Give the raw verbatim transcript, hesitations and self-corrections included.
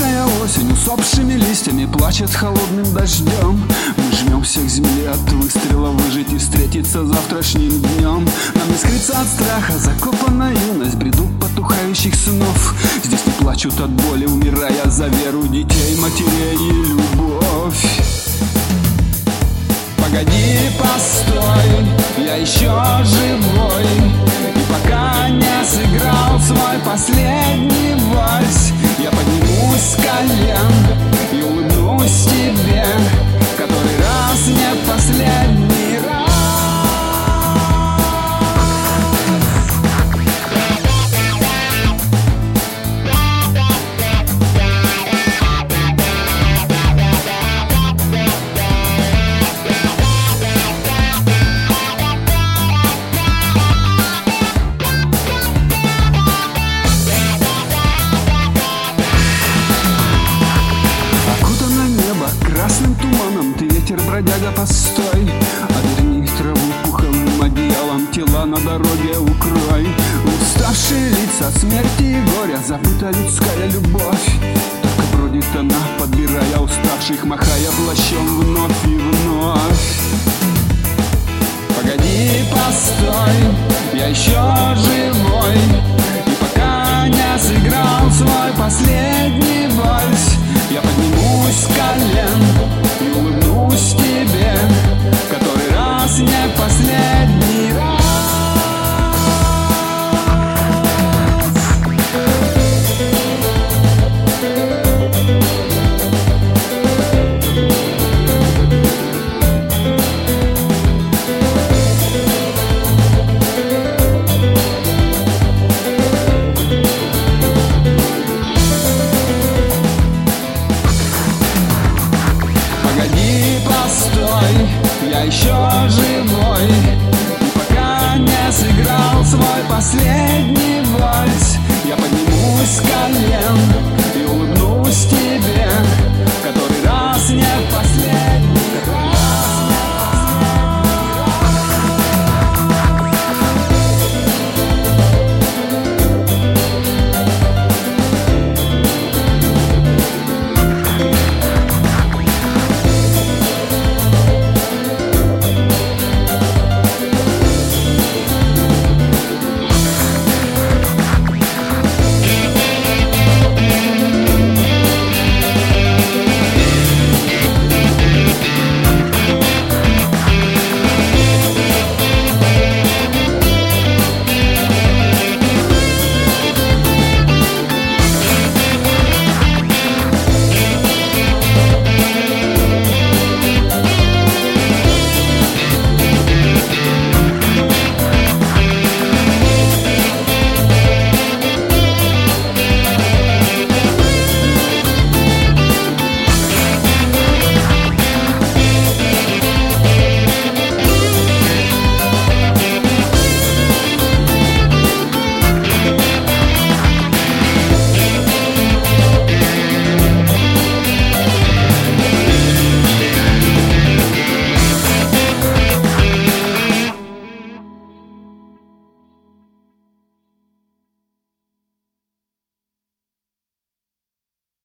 Замерзшая осень усопшими листьями плачет холодным дождем. Мы жмемся к земле от выстрела выжить и встретиться завтрашним днем. Нам не скрыться от страха, закопана юность, бреду потухающих снов. Здесь не плачут от боли, умирая за веру детей, матерей и любовь. Погоди, постой, я еще живой, и пока не сыграл свой последний вальс, я поднимусь с колен и улыбнусь тебе, который раз не последний раз. Красным туманом ты, ветер, бродяга, постой, оберни траву пуховым одеялом, тела на дороге укрой. Уставшие лица смерти и горя, забыта людская любовь, только бродит она, подбирая уставших, махая плащом вновь и вновь. Погоди, постой, я еще